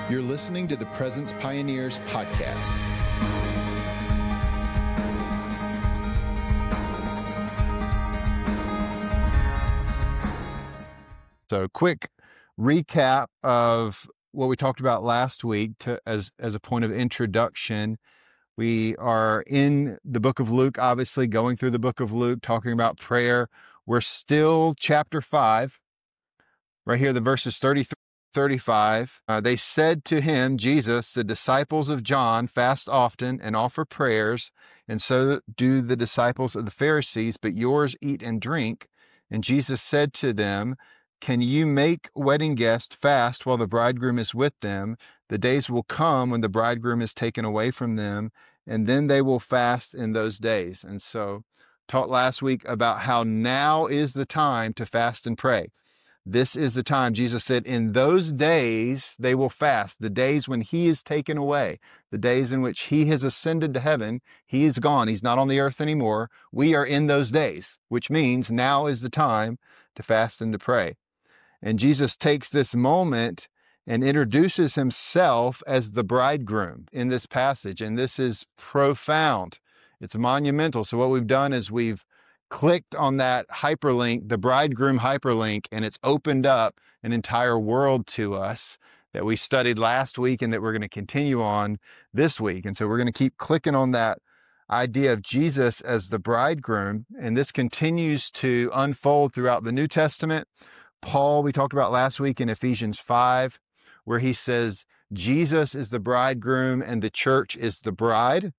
You're listening to the Presence Pioneers podcast. So quick recap of what we talked about last week as a point of introduction. We are in the book of Luke, obviously going through the book of Luke, talking about prayer. We're still chapter 5, right here, the verses 33, 35. They said to him, Jesus, the disciples of John fast often and offer prayers, and so do the disciples of the Pharisees, but yours eat and drink. And Jesus said to them, can you make wedding guests fast while the bridegroom is with them? The days will come when the bridegroom is taken away from them, and then they will fast in those days. And so, talked last week about how now is the time to fast and pray. This is the time. Jesus said, in those days they will fast, the days when he is taken away, the days in which he has ascended to heaven. He is gone. He's not on the earth anymore. We are in those days, which means now is the time to fast and to pray. And Jesus takes this moment and introduces himself as the bridegroom in this passage. And this is profound. It's monumental. So what we've done is we've clicked on that hyperlink, the bridegroom hyperlink, and it's opened up an entire world to us that we studied last week and that we're going to continue on this week. And so we're going to keep clicking on that idea of Jesus as the bridegroom. And this continues to unfold throughout the New Testament. Paul, we talked about last week in Ephesians 5, where he says, Jesus is the bridegroom and the church is the bride.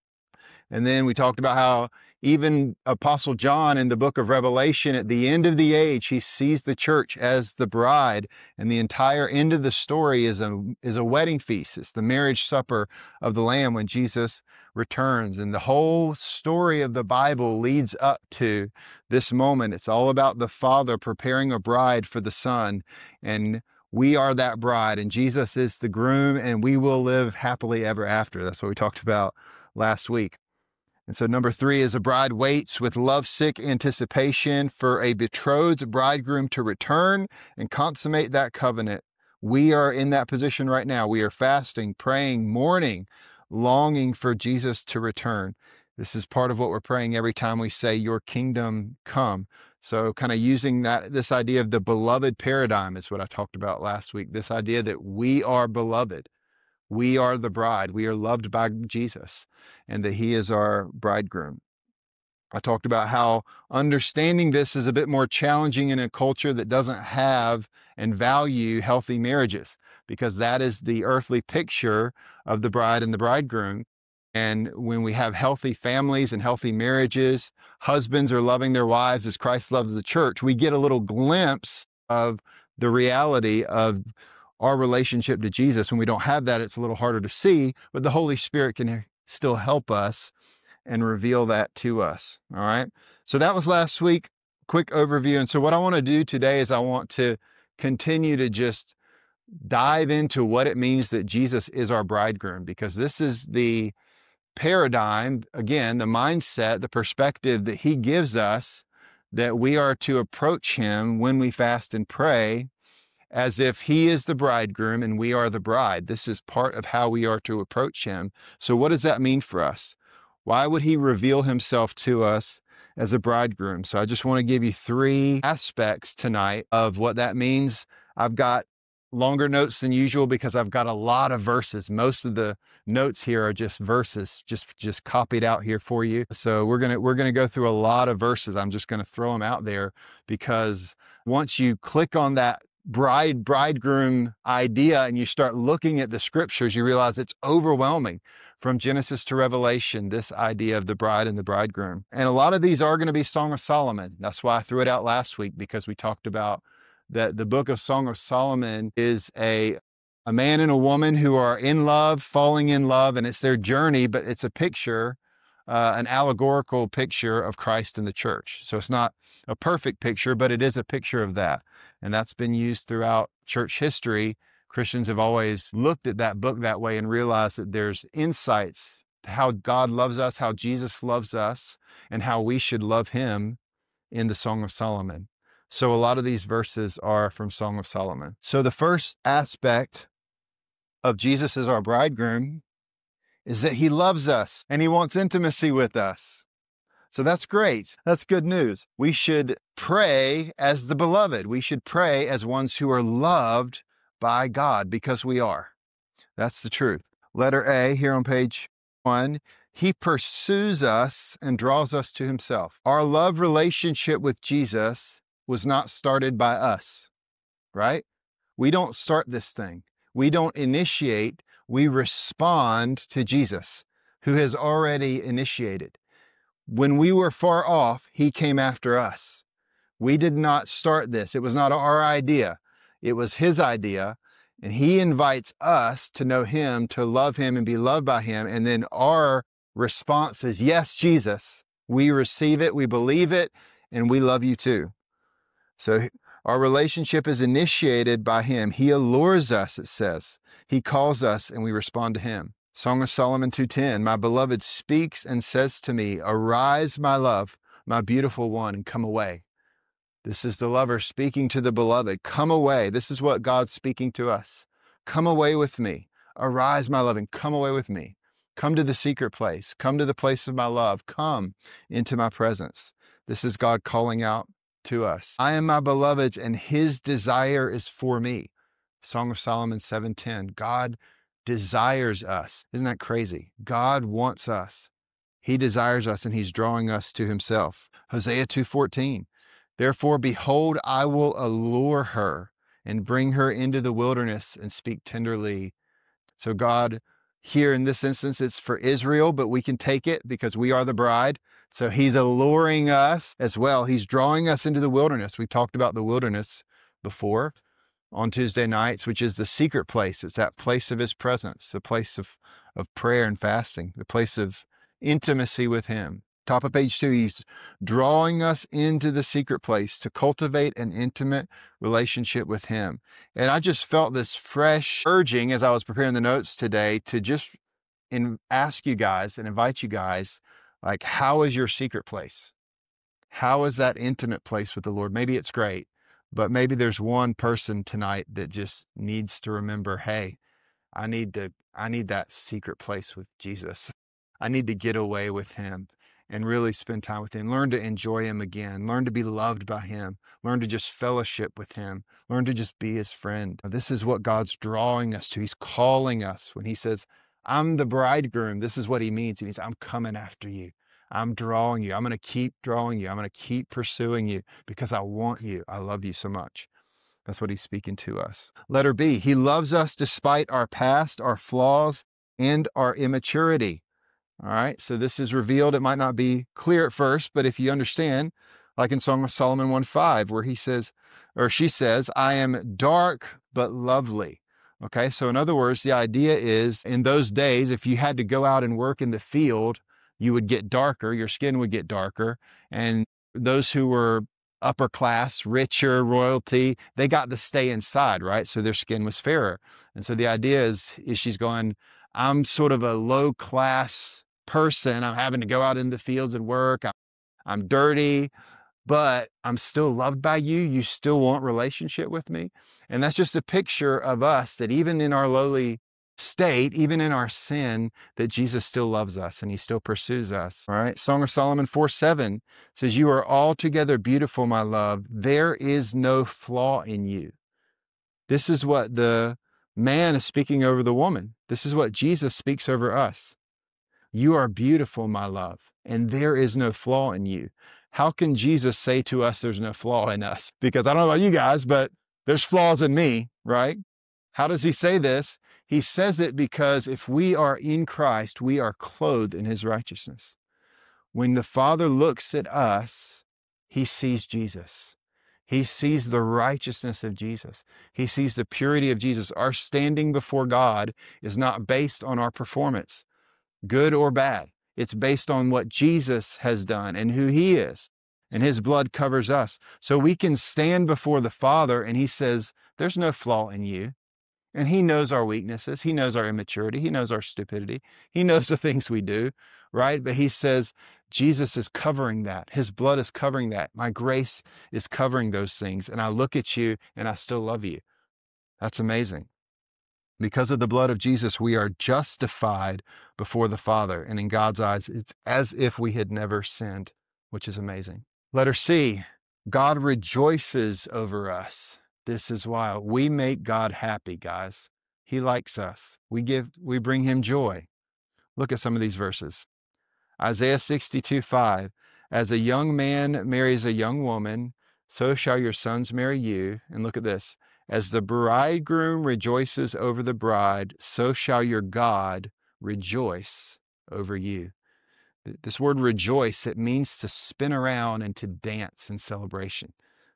And then we talked about how even Apostle John in the book of Revelation, at the end of the age, he sees the church as the bride. And the entire end of the story is a wedding feast. It's the marriage supper of the Lamb when Jesus returns. And the whole story of the Bible leads up to this moment. It's all about the Father preparing a bride for the Son. And we are that bride. And Jesus is the groom, and we will live happily ever after. That's what we talked about last week. And so number 3 is a bride waits with lovesick anticipation for a betrothed bridegroom to return and consummate that covenant. We are in that position right now. We are fasting, praying, mourning, longing for Jesus to return. This is part of what we're praying every time we say, your kingdom come. So kind of using this idea of the beloved paradigm is what I talked about last week. This idea that we are beloved. We are the bride. We are loved by Jesus, and that he is our bridegroom. I talked about how understanding this is a bit more challenging in a culture that doesn't have and value healthy marriages, because that is the earthly picture of the bride and the bridegroom. And when we have healthy families and healthy marriages, husbands are loving their wives as Christ loves the church. We get a little glimpse of the reality of our relationship to Jesus. When we don't have that, it's a little harder to see, but the Holy Spirit can still help us and reveal that to us. All right. So that was last week, quick overview. And so what I want to do today is I want to continue to just dive into what it means that Jesus is our bridegroom, because this is the paradigm, again, the mindset, the perspective that he gives us, that we are to approach him when we fast and pray as if he is the bridegroom and we are the bride. This is part of how we are to approach him. So what does that mean for us? Why would he reveal himself to us as a bridegroom? So I just want to give you 3 aspects tonight of what that means. I've got longer notes than usual because I've got a lot of verses. Most of the notes here are just verses, just copied out here for you. So we're gonna go through a lot of verses. I'm just gonna throw them out there, because once you click on that bridegroom idea and you start looking at the scriptures, you realize it's overwhelming from Genesis to Revelation, this idea of the bride and the bridegroom. And a lot of these are going to be Song of Solomon. That's why I threw it out last week, because we talked about that the book of Song of Solomon is a man and a woman who are in love, falling in love, and it's their journey, but it's a picture, an allegorical picture of Christ and the church. So it's not a perfect picture, but it is a picture of that. And that's been used throughout church history. Christians have always looked at that book that way and realized that there's insights to how God loves us, how Jesus loves us, and how we should love him in the Song of Solomon. So a lot of these verses are from Song of Solomon. So the first aspect of Jesus as our bridegroom is that he loves us and he wants intimacy with us. So that's great. That's good news. We should pray as the beloved. We should pray as ones who are loved by God because we are. That's the truth. Letter A here on page 1. He pursues us and draws us to himself. Our love relationship with Jesus was not started by us, right? We don't start this thing. We don't initiate. We respond to Jesus, who has already initiated. When we were far off, he came after us. We did not start this. It was not our idea. It was his idea. And he invites us to know him, to love him and be loved by him. And then our response is, yes, Jesus. We receive it, we believe it, and we love you too. So our relationship is initiated by him. He allures us, it says. He calls us and we respond to him. Song of Solomon 2:10, my beloved speaks and says to me, arise, my love, my beautiful one, and come away. This is the lover speaking to the beloved. Come away. This is what God's speaking to us. Come away with me. Arise, my love, and come away with me. Come to the secret place. Come to the place of my love. Come into my presence. This is God calling out to us. I am my beloved's, and his desire is for me. Song of Solomon 7:10. God desires us. Isn't that crazy? God wants us. He desires us, and he's drawing us to himself. Hosea 2:14. Therefore, behold, I will allure her and bring her into the wilderness and speak tenderly. So God, here in this instance, it's for Israel, but we can take it because we are the bride. So he's alluring us as well. He's drawing us into the wilderness. We talked about the wilderness before on Tuesday nights, which is the secret place. It's that place of his presence, the place of prayer and fasting, the place of intimacy with him. Top of page 2, he's drawing us into the secret place to cultivate an intimate relationship with him. And I just felt this fresh urging as I was preparing the notes today to just ask you guys and invite you guys, like, how is your secret place? How is that intimate place with the Lord? Maybe it's great, but maybe there's one person tonight that just needs to remember, hey, I need that secret place with Jesus. I need to get away with him and really spend time with him. Learn to enjoy him again. Learn to be loved by him. Learn to just fellowship with him. Learn to just be his friend. This is what God's drawing us to. He's calling us. When he says, I'm the bridegroom, this is what he means. He means, I'm coming after you. I'm drawing you. I'm going to keep drawing you. I'm going to keep pursuing you because I want you. I love you so much. That's what he's speaking to us. Letter B, he loves us despite our past, our flaws, and our immaturity. All right, so this is revealed. It might not be clear at first, but if you understand, like in Song of Solomon 1:5, where he says, or she says, I am dark but lovely. Okay, so in other words, the idea is in those days, if you had to go out and work in the field, you would get darker, your skin would get darker. And those who were upper class, richer, royalty, they got to stay inside, right? So their skin was fairer. And so the idea is she's going, I'm sort of a low class person. I'm having to go out in the fields and work. I'm dirty, but I'm still loved by you. You still want relationship with me. And that's just a picture of us, that even in our lowly state, even in our sin, that Jesus still loves us and he still pursues us. All right. Song of Solomon 4:7 says, you are altogether beautiful, my love. There is no flaw in you. This is what the man is speaking over the woman. This is what Jesus speaks over us. You are beautiful, my love, and there is no flaw in you. How can Jesus say to us there's no flaw in us? Because I don't know about you guys, but there's flaws in me, right? How does he say this? He says it because if we are in Christ, we are clothed in his righteousness. When the Father looks at us, he sees Jesus. He sees the righteousness of Jesus. He sees the purity of Jesus. Our standing before God is not based on our performance, good or bad. It's based on what Jesus has done and who he is. And his blood covers us. So we can stand before the Father and he says, there's no flaw in you. And he knows our weaknesses. He knows our immaturity. He knows our stupidity. He knows the things we do, right? But he says, Jesus is covering that. His blood is covering that. My grace is covering those things. And I look at you and I still love you. That's amazing. Because of the blood of Jesus, we are justified before the Father. And in God's eyes, it's as if we had never sinned, which is amazing. Letter C, God rejoices over us. This is wild. We make God happy, guys. He likes us. We bring him joy. Look at some of these verses. Isaiah 62:5, as a young man marries a young woman, so shall your sons marry you. And look at this. As the bridegroom rejoices over the bride, so shall your God rejoice over you. This word rejoice, it means to spin around and to dance in celebration.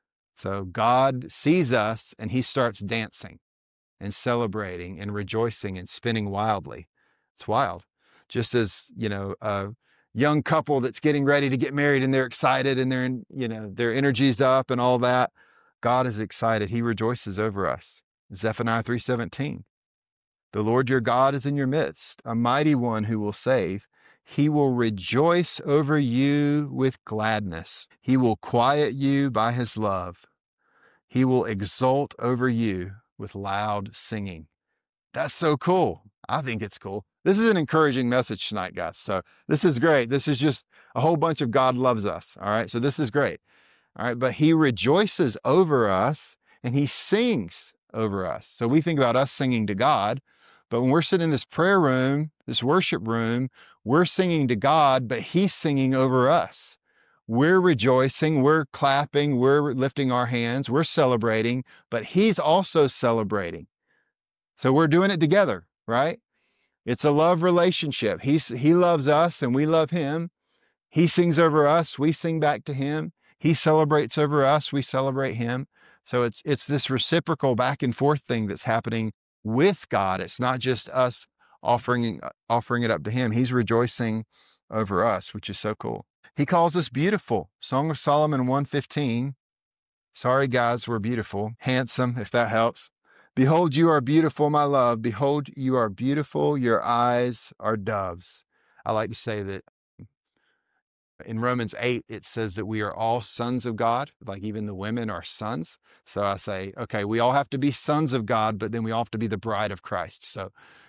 So God sees us and he starts dancing and celebrating and rejoicing and spinning wildly. It's wild. Just as, a young couple that's getting ready to get married and they're excited and their energy's up and all that. God is excited. He rejoices over us. Zephaniah 3:17. The Lord your God is in your midst, a mighty one who will save. He will rejoice over you with gladness. He will quiet you by his love. He will exult over you with loud singing. That's so cool. I think it's cool. This is an encouraging message tonight, guys. So this is great. This is just a whole bunch of God loves us. All right. So this is great. All right. But he rejoices over us and he sings over us. So we think about us singing to God, but when we're sitting in this prayer room, this worship room, we're singing to God, but he's singing over us. We're rejoicing, we're clapping, we're lifting our hands, we're celebrating, but he's also celebrating. So we're doing it together, right? It's a love relationship. He loves us and we love him. He sings over us, we sing back to him. He celebrates over us, we celebrate him. So it's this reciprocal back and forth thing that's happening with God. It's not just us offering it up to him. He's rejoicing over us, which is so cool. He calls us beautiful. Song of Solomon 1:15. Sorry, guys, we're beautiful. Handsome, if that helps. Behold, you are beautiful, my love. Behold, you are beautiful. Your eyes are doves. I like to say that in Romans 8, it says that we are all sons of God, like even the women are sons. So I say, okay, we all have to be sons of God, but then we all have to be the bride of Christ. So,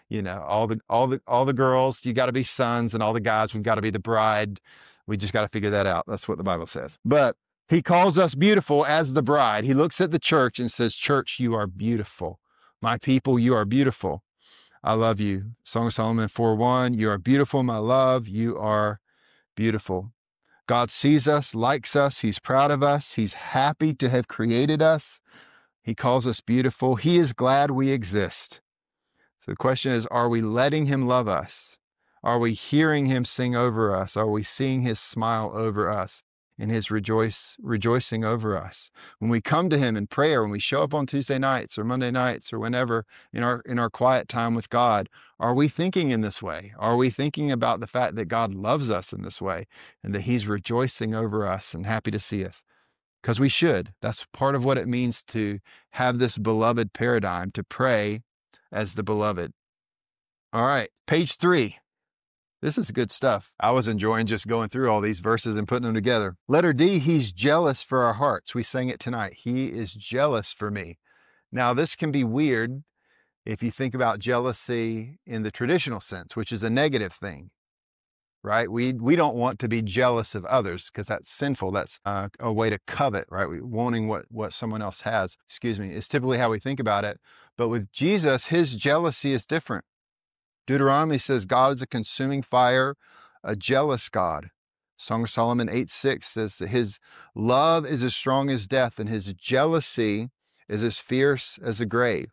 all the girls, you got to be sons, and all the guys, we've got to be the bride. We just got to figure that out. That's what the Bible says. But he calls us beautiful as the bride. He looks at the church and says, church, you are beautiful. My people, you are beautiful. I love you. Song of Solomon 4:1, you are beautiful, my love. You are beautiful. God sees us, likes us. He's proud of us. He's happy to have created us. He calls us beautiful. He is glad we exist. So the question is, are we letting him love us? Are we hearing him sing over us? Are we seeing his smile over us and his rejoicing over us? When we come to him in prayer, when we show up on Tuesday nights or Monday nights or whenever in our quiet time with God, are we thinking in this way? Are we thinking about the fact that God loves us in this way and that he's rejoicing over us and happy to see us? Because we should. That's part of what it means to have this beloved paradigm, to pray as the beloved. All right, page 3. This is good stuff. I was enjoying just going through all these verses and putting them together. Letter D, he's jealous for our hearts. We sang it tonight. He is jealous for me. Now, this can be weird if you think about jealousy in the traditional sense, which is a negative thing, right? We don't want to be jealous of others because that's sinful. That's a way to covet, right? Wanting what someone else has, is typically how we think about it. But with Jesus, his jealousy is different. Deuteronomy says God is a consuming fire, a jealous God. Song of Solomon 8:6 says that his love is as strong as death and his jealousy is as fierce as the grave.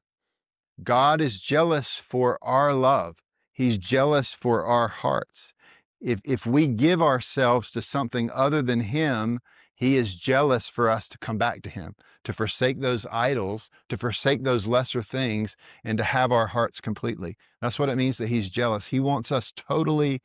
God is jealous for our love. He's jealous for our hearts. If we give ourselves to something other than him, he is jealous for us to come back to him, to forsake those idols, to forsake those lesser things, and to have our hearts completely. That's what it means that he's jealous. He wants us totally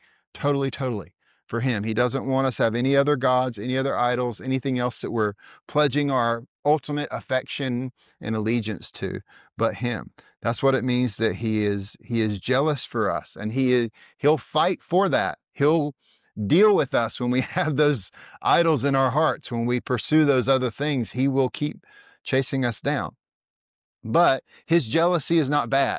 for him. He doesn't want us to have any other gods, any other idols, anything else that we're pledging our ultimate affection and allegiance to, but him. That's what it means that he is jealous for us, and he'll fight for that. He'll deal with us when we have those idols in our hearts. When we pursue those other things, he will keep chasing us down. But his jealousy is not bad.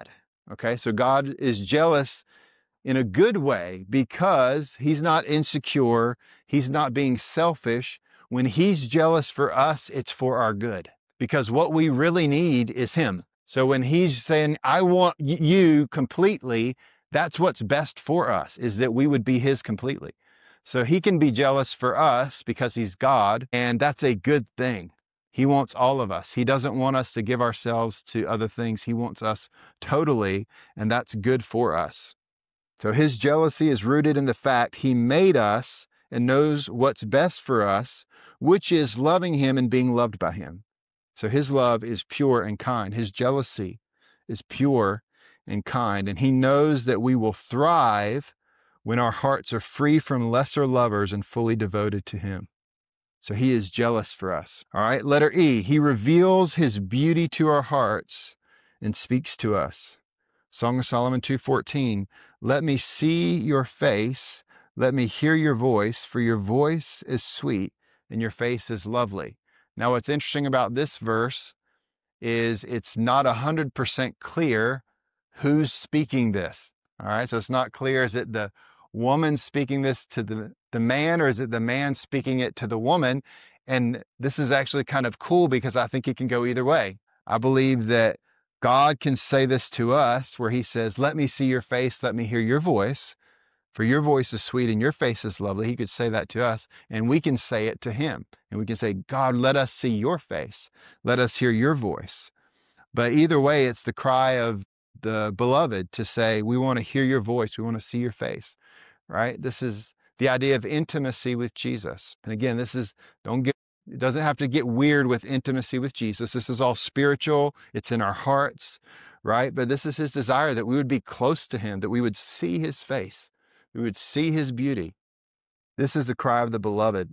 Okay, so God is jealous in a good way because he's not insecure. He's not being selfish. When he's jealous for us, it's for our good because what we really need is him. So when he's saying, I want you completely, that's what's best for us, is that we would be his completely. So he can be jealous for us because he's God, and that's a good thing. He wants all of us. He doesn't want us to give ourselves to other things. He wants us totally, and that's good for us. So his jealousy is rooted in the fact he made us and knows what's best for us, which is loving him and being loved by him. So his love is pure and kind. His jealousy is pure and kind. And he knows that we will thrive when our hearts are free from lesser lovers and fully devoted to him. So he is jealous for us. All right, letter E, he reveals his beauty to our hearts and speaks to us. Song of Solomon 2:14, let me see your face, let me hear your voice, for your voice is sweet and your face is lovely. Now, what's interesting about this verse is it's not 100% clear who's speaking this. All right, so it's not clear, is it the woman speaking this to the man, or is it the man speaking it to the woman? And this is actually kind of cool because I think it can go either way. I believe that God can say this to us where he says, let me see your face, let me hear your voice, for your voice is sweet and your face is lovely. He could say that to us, and we can say it to him. And we can say, God, let us see your face. Let us hear your voice. But either way, it's the cry of the beloved to say, we want to hear your voice. We want to see your face, right? This is the idea of intimacy with Jesus. And again, it doesn't have to get weird with intimacy with Jesus. This is all spiritual. It's in our hearts, right? But this is his desire, that we would be close to him, that we would see his face, we would see his beauty. This is the cry of the beloved.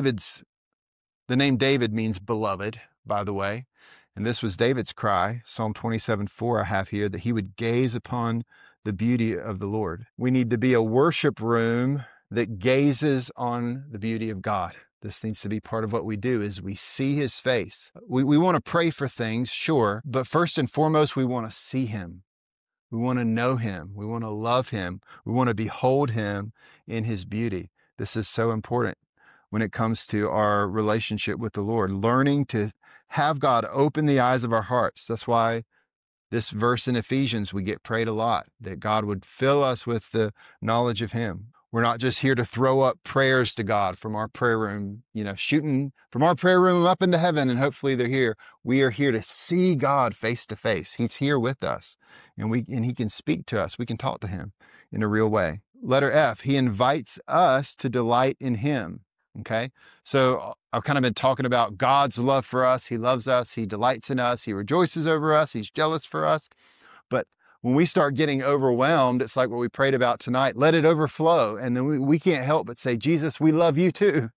The name David means beloved, by the way. And this was David's cry, Psalm 27:4 I have here, that he would gaze upon the beauty of the Lord. We need to be a worship room that gazes on the beauty of God. This needs to be part of what we do, is we see his face. We want to pray for things, sure, but first and foremost, we want to see him. We want to know him. We want to love him. We want to behold him in his beauty. This is so important when it comes to our relationship with the Lord, learning to have God open the eyes of our hearts. That's why this verse in Ephesians, we get prayed a lot, that God would fill us with the knowledge of him. We're not just here to throw up prayers to God from our prayer room, shooting from our prayer room up into heaven, and hopefully they're here. We are here to see God face to face. He's here with us, and he can speak to us. We can talk to him in a real way. Letter F, he invites us to delight in him. Okay, so I've kind of been talking about God's love for us. He loves us. He delights in us. He rejoices over us. He's jealous for us. But when we start getting overwhelmed, it's like what we prayed about tonight. Let it overflow. And then we can't help but say, Jesus, we love you too.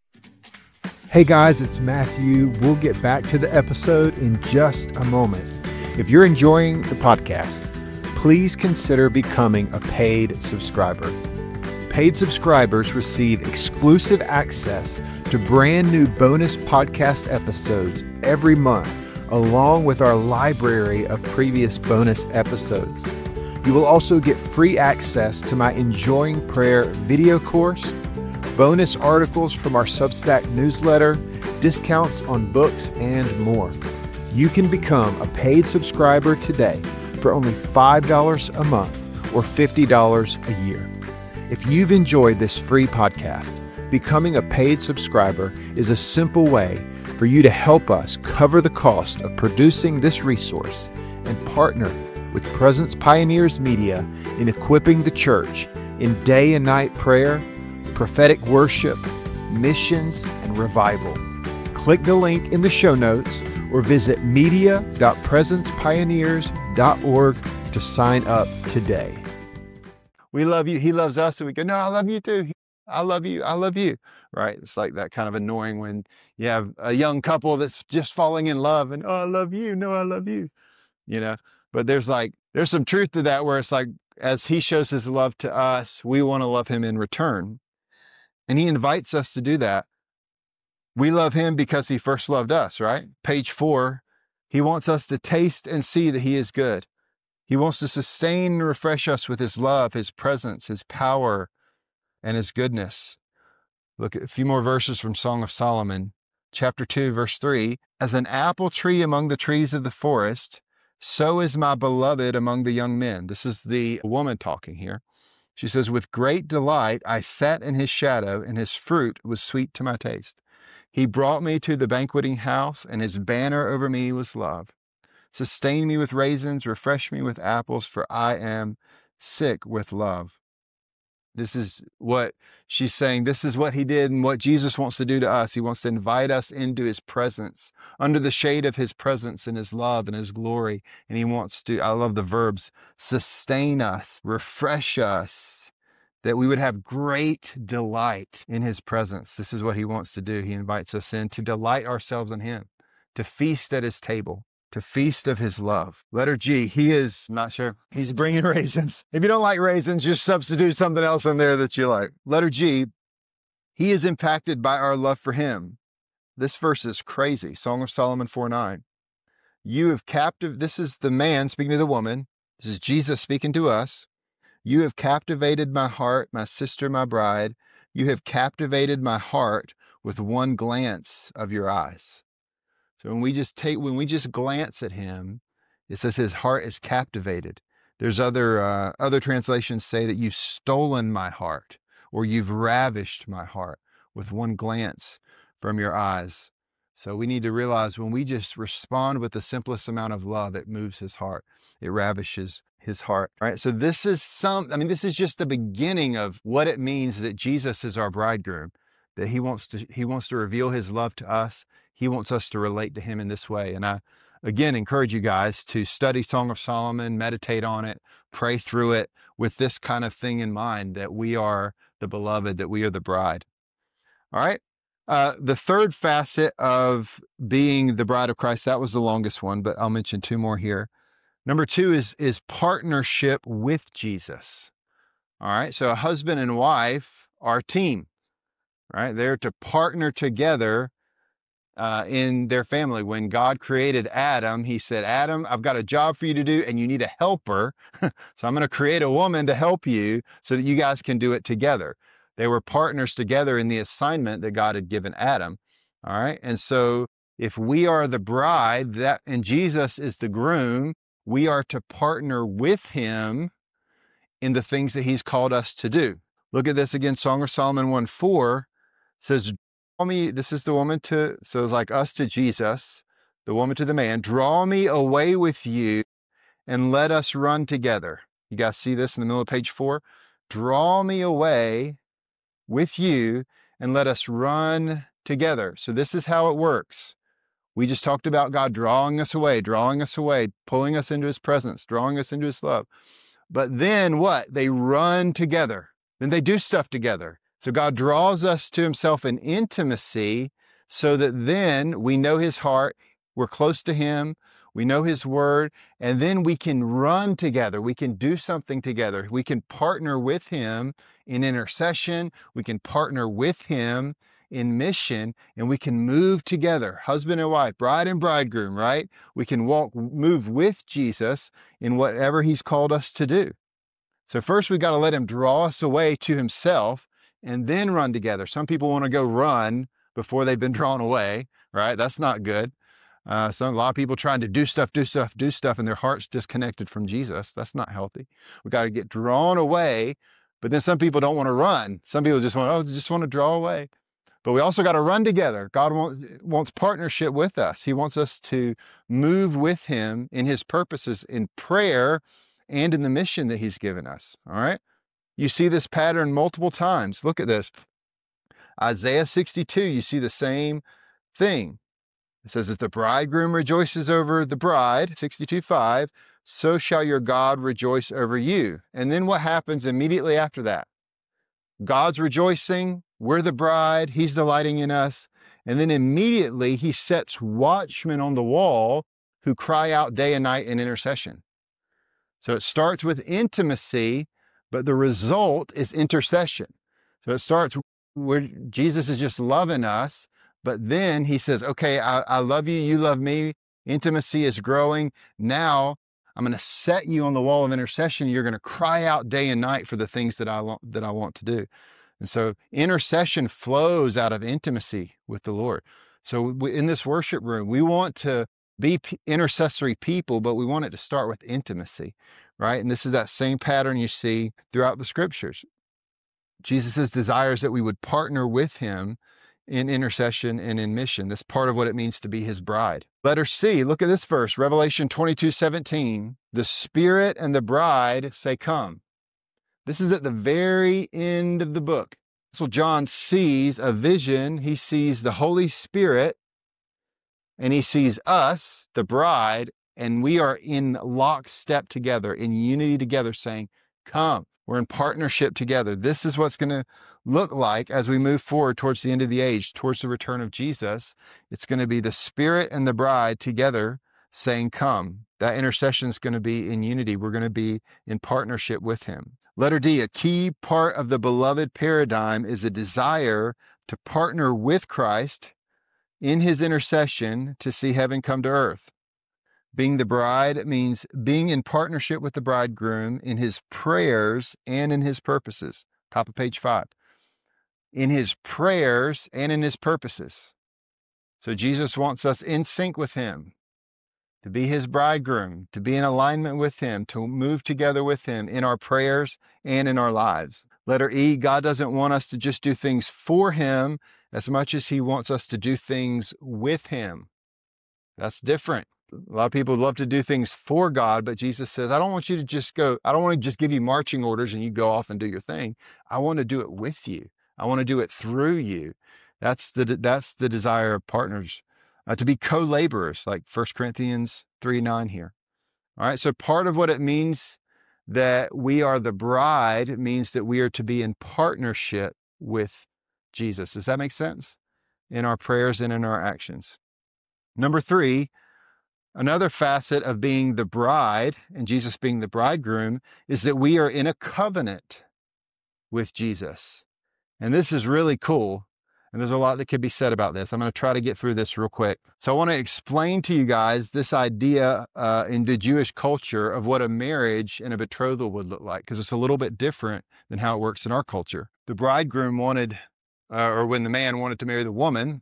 Hey guys, it's Matthew. We'll get back to the episode in just a moment. If you're enjoying the podcast, please consider becoming a paid subscriber. Paid subscribers receive exclusive access to brand new bonus podcast episodes every month, along with our library of previous bonus episodes. You will also get free access to my Enjoying Prayer video course, bonus articles from our Substack newsletter, discounts on books, and more. You can become a paid subscriber today for only $5 a month or $50 a year. If you've enjoyed this free podcast, becoming a paid subscriber is a simple way for you to help us cover the cost of producing this resource and partner with Presence Pioneers Media in equipping the church in day and night prayer, prophetic worship, missions, and revival. Click the link in the show notes or visit media.presencepioneers.org to sign up today. We love you. He loves us. And we go, no, I love you too. I love you. I love you. Right? It's like that kind of annoying when you have a young couple that's just falling in love and, oh, I love you. No, I love you. But there's some truth to that where it's like, as he shows his love to us, we want to love him in return. And he invites us to do that. We love him because he first loved us, right? Page 4, he wants us to taste and see that he is good. He wants to sustain and refresh us with his love, his presence, his power, and his goodness. Look at a few more verses from Song of Solomon, chapter 2, verse 3. As an apple tree among the trees of the forest, so is my beloved among the young men. This is the woman talking here. She says, with great delight I sat in his shadow, and his fruit was sweet to my taste. He brought me to the banqueting house, and his banner over me was love. Sustain me with raisins, refresh me with apples, for I am sick with love. This is what she's saying. This is what he did and what Jesus wants to do to us. He wants to invite us into his presence, under the shade of his presence and his love and his glory. And he wants to, I love the verbs, sustain us, refresh us, that we would have great delight in his presence. This is what he wants to do. He invites us in to delight ourselves in him, to feast at his table, to feast of his love. Letter G, he is, not sure, he's bringing raisins. If you don't like raisins, just substitute something else in there that you like. Letter G, he is impacted by our love for him. This verse is crazy. Song of Solomon 4:9. You have this is the man speaking to the woman. This is Jesus speaking to us. You have captivated my heart, my sister, my bride. You have captivated my heart with one glance of your eyes. So when we just glance at him, it says his heart is captivated. There's other translations say that you've stolen my heart, or you've ravished my heart with one glance from your eyes. So we need to realize when we just respond with the simplest amount of love, it moves his heart. It ravishes his heart. All right. So this is just the beginning of what it means that Jesus is our bridegroom, that he wants to reveal his love to us. He wants us to relate to him in this way. And I, again, encourage you guys to study Song of Solomon, meditate on it, pray through it with this kind of thing in mind, that we are the beloved, that we are the bride. All right. The third facet of being the bride of Christ, that was the longest one, but I'll mention two more here. Number 2 is partnership with Jesus. All right. So a husband and wife are a team, right? They're to partner together in their family. When God created Adam, he said, Adam, I've got a job for you to do and you need a helper. So I'm going to create a woman to help you so that you guys can do it together. They were partners together in the assignment that God had given Adam. All right. And so if we are the bride and Jesus is the groom, we are to partner with him in the things that he's called us to do. Look at this again. Song of Solomon 1:4 says, this is the woman so it's like us to Jesus, the woman to the man, draw me away with you and let us run together. You guys see this in the middle of page 4? Draw me away with you and let us run together. So this is how it works. We just talked about God drawing us away, pulling us into his presence, drawing us into his love. But then what? They run together. Then they do stuff together. So God draws us to himself in intimacy so that then we know his heart, we're close to him, we know his word, and then we can run together. We can do something together. We can partner with him in intercession. We can partner with him in mission, and we can move together, husband and wife, bride and bridegroom, right? We can move with Jesus in whatever he's called us to do. So first we got to let him draw us away to himself and then run together. Some people want to go run before they've been drawn away, right? That's not good. A lot of people trying to do stuff, and their heart's disconnected from Jesus. That's not healthy. We got to get drawn away, but then some people don't want to run. Some people just want to draw away. But we also got to run together. God wants partnership with us. He wants us to move with him in his purposes in prayer and in the mission that he's given us. All right. You see this pattern multiple times. Look at this. Isaiah 62, you see the same thing. It says, as the bridegroom rejoices over the bride, 62:5, so shall your God rejoice over you. And then what happens immediately after that? God's rejoicing, we're the bride, he's delighting in us. And then immediately he sets watchmen on the wall who cry out day and night in intercession. So it starts with intimacy, but the result is intercession. So it starts where Jesus is just loving us, but then he says, okay, I love you, you love me. Intimacy is growing. Now I'm going to set you on the wall of intercession. You're going to cry out day and night for the things that I want to do. And so intercession flows out of intimacy with the Lord. So in this worship room, we want to be intercessory people, but we want it to start with intimacy, right? And this is that same pattern you see throughout the scriptures. Jesus' desires that we would partner with him in intercession and in mission. That's part of what it means to be his bride. Letter C, look at this verse, Revelation 22:17. The Spirit and the bride say, come. This is at the very end of the book. So John sees a vision. He sees the Holy Spirit, and he sees us, the bride, and we are in lockstep together, in unity together, saying, come. We're in partnership together. This is what's going to look like as we move forward towards the end of the age, towards the return of Jesus. It's going to be the Spirit and the bride together saying, come. That intercession is going to be in unity. We're going to be in partnership with him. Letter D, a key part of the beloved paradigm is a desire to partner with Christ in his intercession to see heaven come to earth. Being the bride means being in partnership with the bridegroom in his prayers and in his purposes. Top of page 5. In his prayers and in his purposes. So Jesus wants us in sync with him, to be his bridegroom, to be in alignment with him, to move together with him in our prayers and in our lives. Letter E, God doesn't want us to just do things for him as much as he wants us to do things with him. That's different. A lot of people love to do things for God, but Jesus says, I don't want you to just go, I don't want to just give you marching orders and you go off and do your thing. I want to do it with you. I want to do it through you. That's the desire of partners, to be co-laborers, like 1 Corinthians 3:9 here. All right, so part of what it means that we are the bride means that we are to be in partnership with Jesus. Does that make sense? In our prayers and in our actions. Number 3, another facet of being the bride and Jesus being the bridegroom is that we are in a covenant with Jesus. And this is really cool. And there's a lot that could be said about this. I'm going to try to get through this real quick. So I want to explain to you guys this idea in the Jewish culture of what a marriage and a betrothal would look like, because it's a little bit different than how it works in our culture. The bridegroom wanted, or when the man wanted to marry the woman,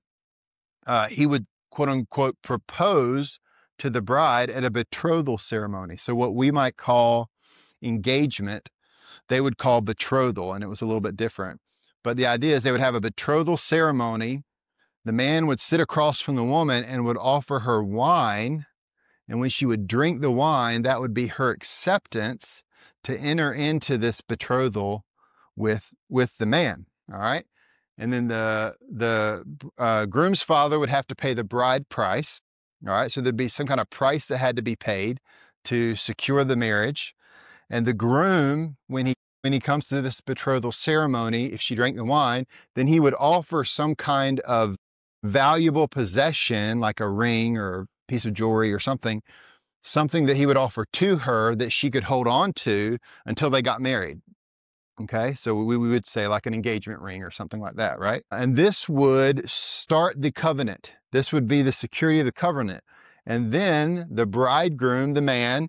he would quote unquote propose to the bride at a betrothal ceremony. So what we might call engagement, they would call betrothal, and it was a little bit different. But the idea is they would have a betrothal ceremony. The man would sit across from the woman and would offer her wine. And when she would drink the wine, that would be her acceptance to enter into this betrothal with the man. All right. And then the groom's father would have to pay the bride price. All right. So there'd be some kind of price that had to be paid to secure the marriage. And the groom, when he comes to this betrothal ceremony, if she drank the wine, then he would offer some kind of valuable possession, like a ring or a piece of jewelry or something that he would offer to her that she could hold on to until they got married. Okay, so we would say like an engagement ring or something like that, right? And this would start the covenant. This would be the security of the covenant. And then the bridegroom, the man,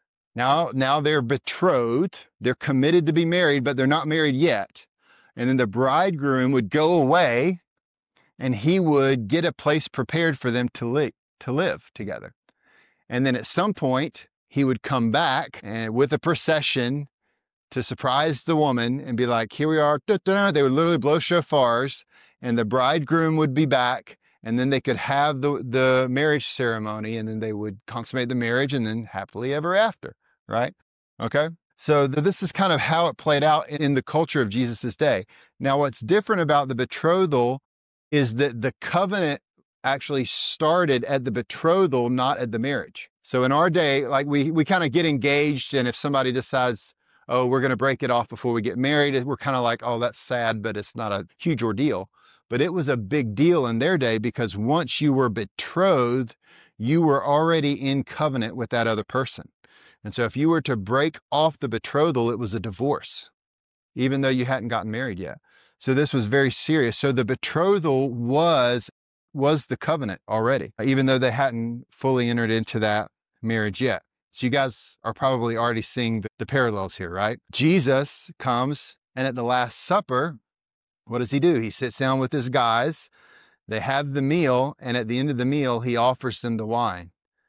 now they're betrothed, they're committed to be married, but they're not married yet. And then the bridegroom would go away and he would get a place prepared for them to live together. And then at some point, he would come back and with a procession to surprise the woman and be like, here we are. They would literally blow shofars and the bridegroom would be back. And then they could have the marriage ceremony and then they would consummate the marriage and then happily ever after, right? Okay. So this is kind of how it played out in the culture of Jesus's day. Now, what's different about the betrothal is that the covenant actually started at the betrothal, not at the marriage. So in our day, like we kind of get engaged, and if somebody decides, oh, we're going to break it off before we get married, we're kind of like, oh, that's sad, but it's not a huge ordeal. But it was a big deal in their day because once you were betrothed, you were already in covenant with that other person. And so if you were to break off the betrothal, it was a divorce, even though you hadn't gotten married yet. So this was very serious. So the betrothal was the covenant already, even though they hadn't fully entered into that marriage yet. So you guys are probably already seeing the parallels here, right? Jesus comes, and at the Last Supper, what does he do? He sits down with his guys. They have the meal, and at the end of the meal, he offers them the wine.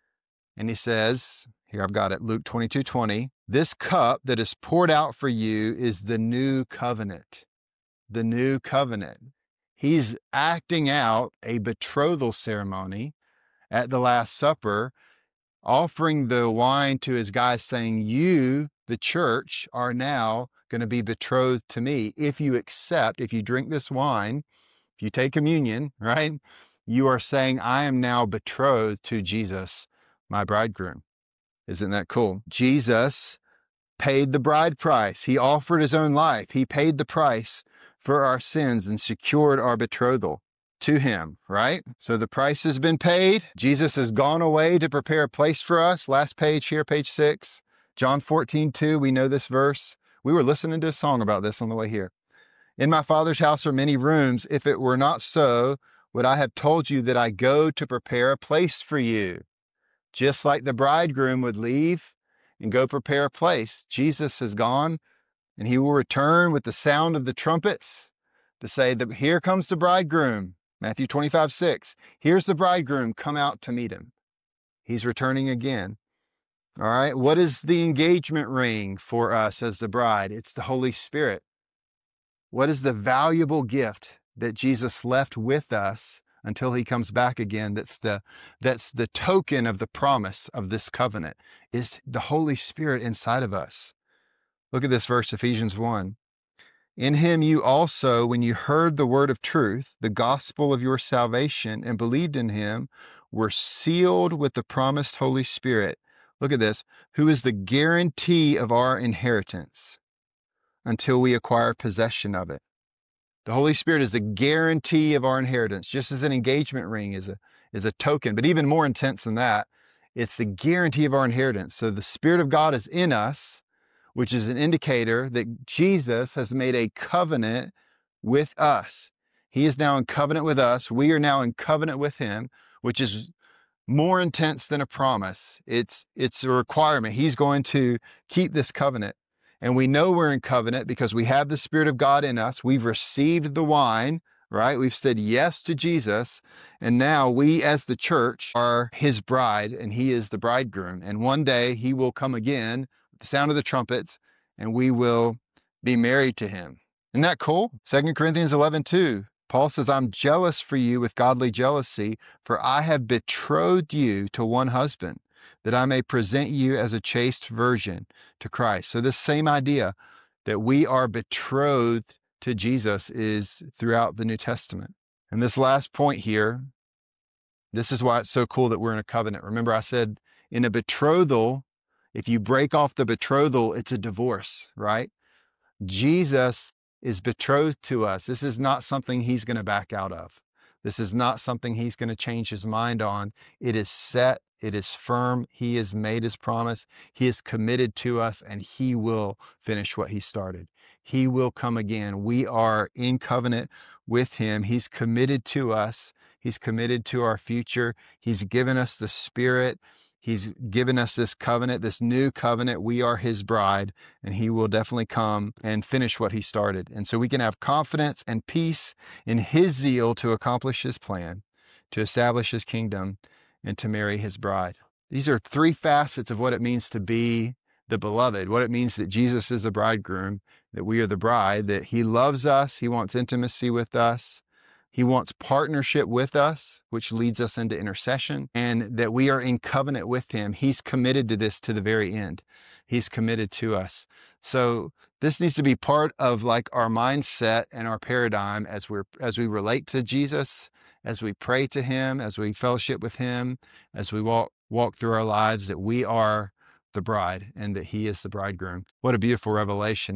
And he says, here I've got it, Luke 22:20, this cup that is poured out for you is the new covenant. The new covenant. He's acting out a betrothal ceremony at the Last Supper, offering the wine to his guys, saying, you, the church, are now going to be betrothed to me. If you accept, if you drink this wine, if you take communion, right, you are saying, I am now betrothed to Jesus, my bridegroom. Isn't that cool? Jesus paid the bride price. He offered his own life. He paid the price for our sins and secured our betrothal to him, right? So the price has been paid. Jesus has gone away to prepare a place for us. Last page here, page 6, John 14:2. We know this verse. We were listening to a song about this on the way here. In my Father's house are many rooms. If it were not so, would I have told you that I go to prepare a place for you? Just like the bridegroom would leave and go prepare a place, Jesus has gone, and he will return with the sound of the trumpets to say that here comes the bridegroom. Matthew 25:6. Here's the bridegroom, come out to meet him. He's returning again. All right. What is the engagement ring for us as the bride? It's the Holy Spirit. What is the valuable gift that Jesus left with us until he comes back again? That's the token of the promise of this covenant, is the Holy Spirit inside of us. Look at this verse, Ephesians 1. In him you also, when you heard the word of truth, the gospel of your salvation, and believed in him, were sealed with the promised Holy Spirit. Look at this, who is the guarantee of our inheritance until we acquire possession of it. The Holy Spirit is a guarantee of our inheritance, just as an engagement ring is a token, but even more intense than that, it's the guarantee of our inheritance. So the Spirit of God is in us, which is an indicator that Jesus has made a covenant with us. He is now in covenant with us. We are now in covenant with him, which is more intense than a promise. It's a requirement. He's going to keep this covenant. And we know we're in covenant because we have the Spirit of God in us. We've received the wine, right? We've said yes to Jesus. And now we as the church are his bride and he is the bridegroom. And one day he will come again with the sound of the trumpets and we will be married to him. Isn't that cool? 2 Corinthians 11:2. Paul says, I'm jealous for you with godly jealousy, for I have betrothed you to one husband, that I may present you as a chaste virgin to Christ. So this same idea that we are betrothed to Jesus is throughout the New Testament. And this last point here, this is why it's so cool that we're in a covenant. Remember I said in a betrothal, if you break off the betrothal, it's a divorce, right? Jesus is betrothed to us. This is not something he's going to back out of. This is not something he's going to change his mind on. It is set. It is firm. He has made his promise. He is committed to us and he will finish what he started. He will come again. We are in covenant with him. He's committed to us. He's committed to our future. He's given us the Spirit. He's given us this covenant, this new covenant. We are his bride, and he will definitely come and finish what he started. And so we can have confidence and peace in his zeal to accomplish his plan, to establish his kingdom, and to marry his bride. These are three facets of what it means to be the beloved, what it means that Jesus is the bridegroom, that we are the bride, that he loves us, he wants intimacy with us, he wants partnership with us, which leads us into intercession, and that we are in covenant with him. He's committed to this to the very end. He's committed to us. So this needs to be part of like our mindset and our paradigm as we relate to Jesus, as we pray to him, as we fellowship with him, as we walk through our lives, that we are the bride and that he is the bridegroom. What a beautiful revelation.